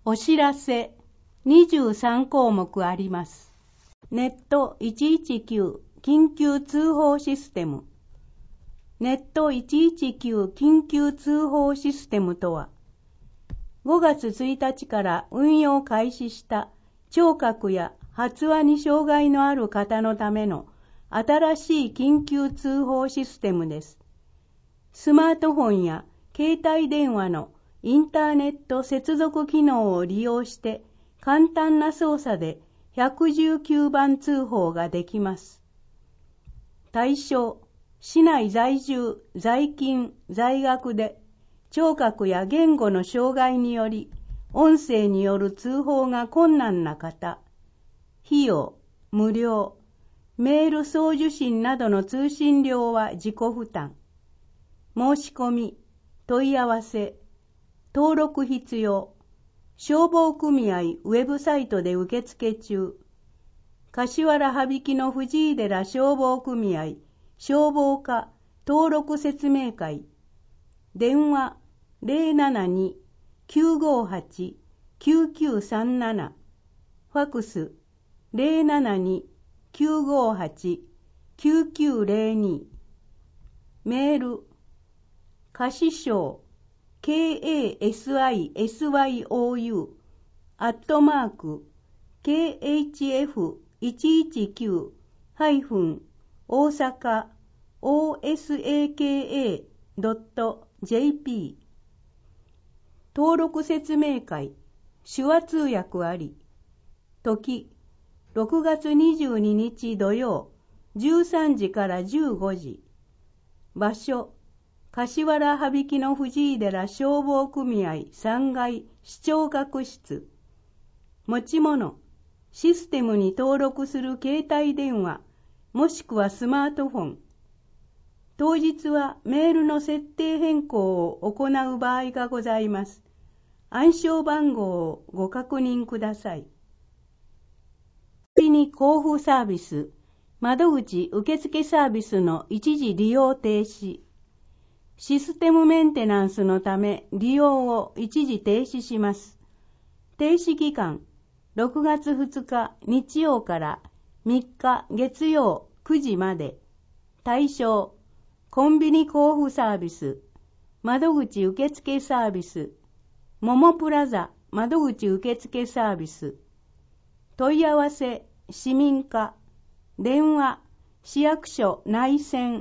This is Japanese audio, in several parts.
お知らせ23項目あります。ネット119緊急通報システム。ネット119緊急通報システムとは、5月1日から運用開始した聴覚や発話に障害のある方のための新しい緊急通報システムです。スマートフォンや携帯電話のインターネット接続機能を利用して簡単な操作で119番通報ができます。対象、市内在住、在勤、在学で聴覚や言語の障害により音声による通報が困難な方、費用、無料、メール送受信などの通信料は自己負担。申し込み、問い合わせ、登録必要。消防組合ウェブサイトで受付中。柏原羽曳の藤井寺消防組合消防課登録説明会。電話 072-958-9937。ファクス 072-958-9902。メール可視省KSYSYOU@khf119-osaka.jp。 登録説明会手話通訳あり。時6月22日土曜13時から15時。場所柏原羽曳の藤井寺消防組合3階視聴覚室。持ち物、システムに登録する携帯電話、もしくはスマートフォン。当日はメールの設定変更を行う場合がございます。暗証番号をご確認ください。次に交付サービス、窓口受付サービスの一時利用停止。システムメンテナンスのため利用を一時停止します。停止期間、6月2日日曜から3日月曜9時まで。対象、コンビニ交付サービス、窓口受付サービス、モモプラザ窓口受付サービス。問い合わせ、市民課、電話、市役所内線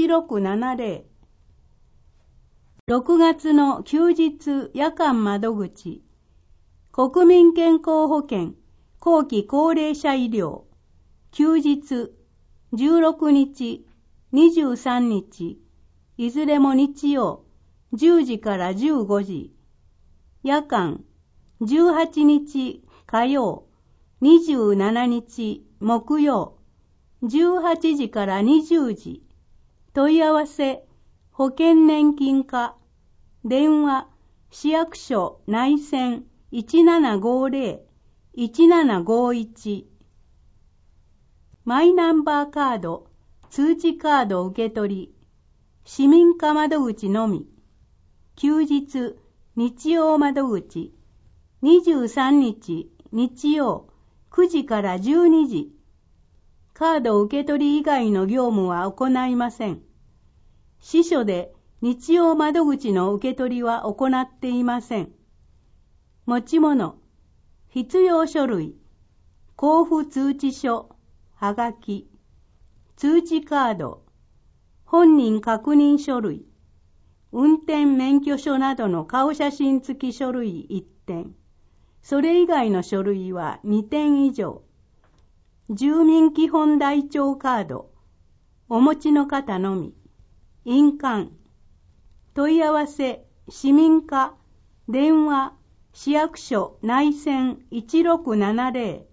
1670。6月の休日夜間窓口、国民健康保険、後期高齢者医療、休日、16日、23日、いずれも日曜、10時から15時、夜間、18日火曜、27日木曜、18時から20時、問い合わせ、保険年金課、電話、市役所内線1750-1751。マイナンバーカード、通知カード受け取り、市民課窓口のみ。休日、日曜窓口、23日、日曜、9時から12時。カード受け取り以外の業務は行いません。支所で日曜窓口の受け取りは行っていません。持ち物、必要書類、交付通知書、はがき、通知カード、本人確認書類、運転免許証などの顔写真付き書類1点、それ以外の書類は2点以上。住民基本台帳カード、お持ちの方のみ。印鑑、問い合わせ、市民課、電話、市役所内線1670。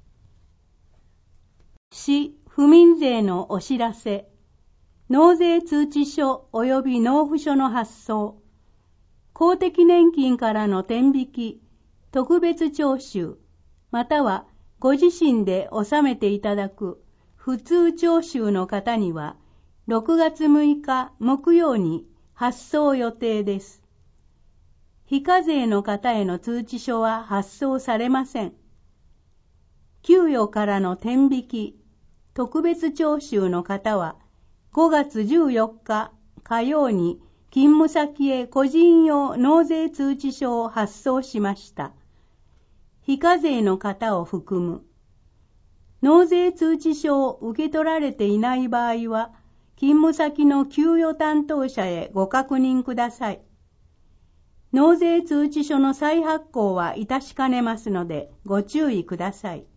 市府民税のお知らせ、納税通知書及び納付書の発送、公的年金からの天引き、特別徴収、またはご自身で納めていただく普通徴収の方には、6月6日木曜に発送予定です。 非課税の方への通知書は発送されません。給与からの天引き、特別徴収の方は5月14日火曜に勤務先へ個人用納税通知書を発送しました。非課税の方を含む。納税通知書を受け取られていない場合は、勤務先の給与担当者へご確認ください。納税通知書の再発行はいたしかねますのでご注意ください。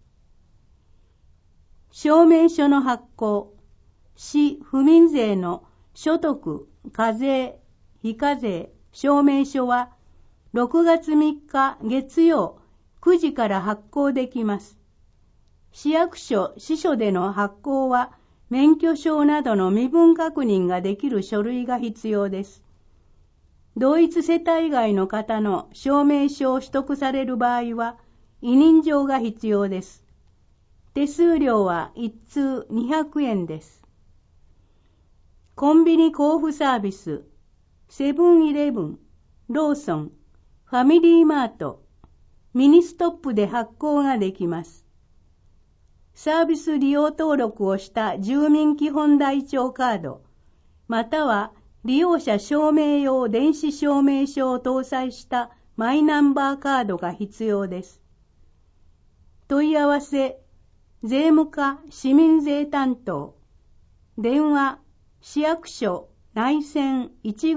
証明書の発行、市府民税の所得、課税、非課税、証明書は6月3日月曜9時から発行できます。市役所、支所での発行は免許証などの身分確認ができる書類が必要です。同一世帯外の方の証明書を取得される場合は委任状が必要です。手数料は1通200円です。コンビニ交付サービス、セブンイレブン、ローソン、ファミリーマート、ミニストップで発行ができます。サービス利用登録をした住民基本台帳カード、または利用者証明用電子証明書を搭載したマイナンバーカードが必要です。問い合わせ、税務課市民税担当、電話、市役所内線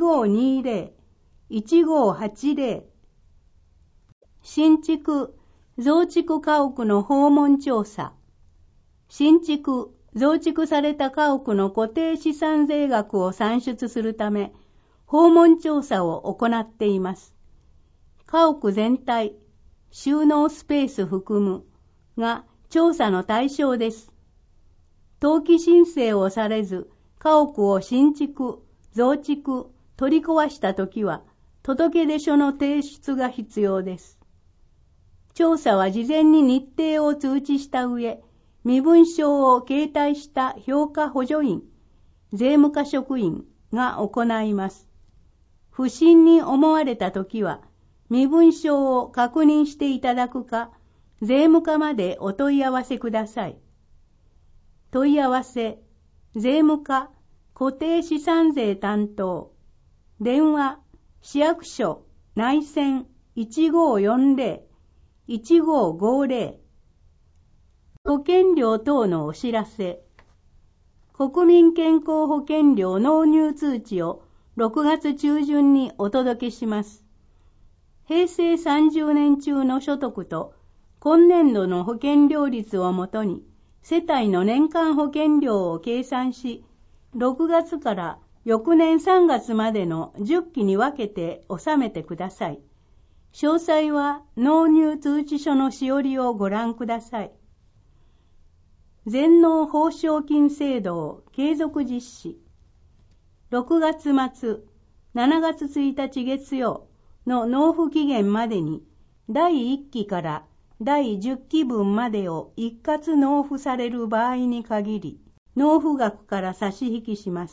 1520-1580、新築、増築家屋の訪問調査、新築、増築された家屋の固定資産税額を算出するため、訪問調査を行っています。家屋全体、収納スペース含むが調査の対象です。登記申請をされず、家屋を新築、増築、取り壊したときは、届出書の提出が必要です。調査は事前に日程を通知した上、身分証を携帯した評価補助員、税務課職員が行います。不審に思われたときは、身分証を確認していただくか、税務課までお問い合わせください。問い合わせ、税務課、固定資産税担当、電話、市役所、内線 1540-1550、保険料等のお知らせ、国民健康保険料納入通知を6月中旬にお届けします。平成30年中の所得と今年度の保険料率をもとに世帯の年間保険料を計算し、6月から翌年3月までの10期に分けて納めてください。詳細は納入通知書のしおりをご覧ください。全納報奨金制度を継続実施。6月末、7月1日月曜の納付期限までに第1期から第10期分までを一括納付される場合に限り、納付額から差し引きします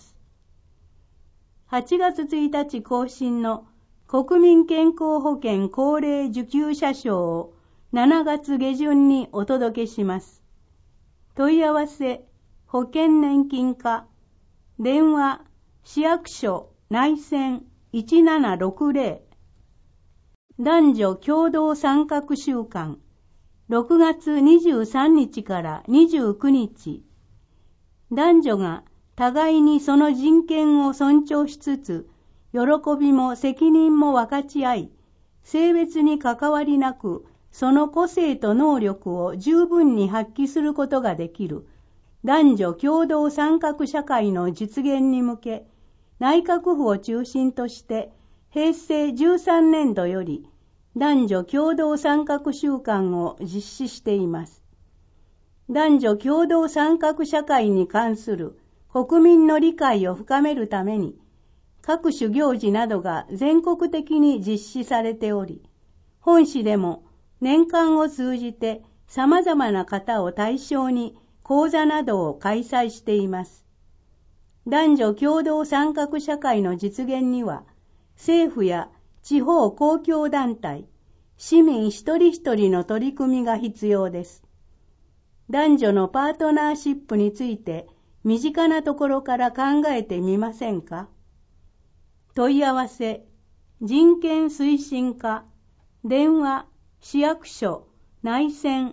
。8月1日更新の国民健康保険高齢受給者証を7月下旬にお届けします。問い合わせ、保険年金課、電話、市役所、内線1760、男女共同参画週間、6月23日から29日、男女が互いにその人権を尊重しつつ、喜びも責任も分かち合い、性別に関わりなく、その個性と能力を十分に発揮することができる男女共同参画社会の実現に向け、内閣府を中心として平成13年度より男女共同参画週間を実施しています。男女共同参画社会に関する国民の理解を深めるために、各種行事などが全国的に実施されており、本市でも年間を通じて様々な方を対象に講座などを開催しています。男女共同参画社会の実現には、政府や地方公共団体、市民一人一人の取り組みが必要です。男女のパートナーシップについて身近なところから考えてみませんか？問い合わせ、人権推進課、電話、市役所、内線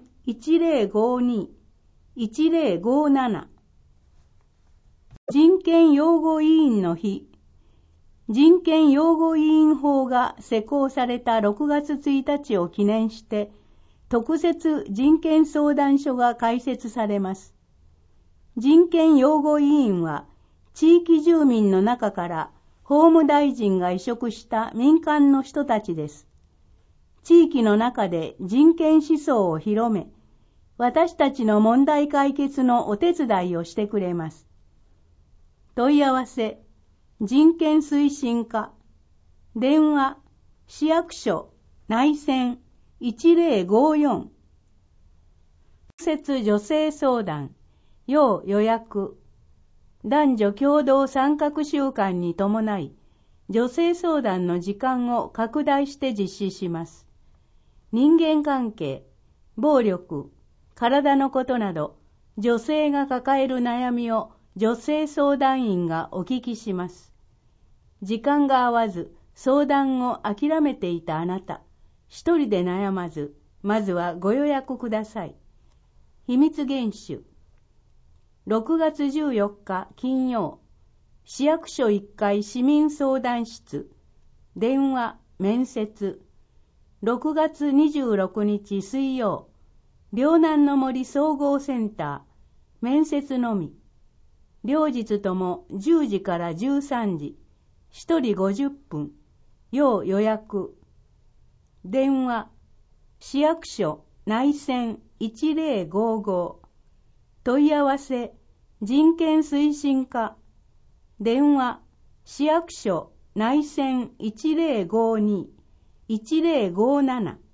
1052-1057。人権擁護委員の日。人権擁護委員法が施行された6月1日を記念して、特設人権相談所が開設されます。人権擁護委員は、地域住民の中から法務大臣が委嘱した民間の人たちです。地域の中で人権思想を広め、私たちの問題解決のお手伝いをしてくれます。問い合わせ、人権推進課、電話、市役所、内線1054。特設女性相談、要予約。男女共同参画週間に伴い、女性相談の時間を拡大して実施します。人間関係、暴力、体のことなど、女性が抱える悩みを女性相談員がお聞きします。時間が合わず相談を諦めていたあなた、一人で悩まず、まずはご予約ください。秘密厳守。6月14日金曜、市役所1階市民相談室、電話、面接。6月26日水曜、両南の森総合センター、面接のみ。両日とも10時から13時、1人50分、要予約。電話、市役所内線1055。問い合わせ、人権推進課。電話、市役所内線1052-1057。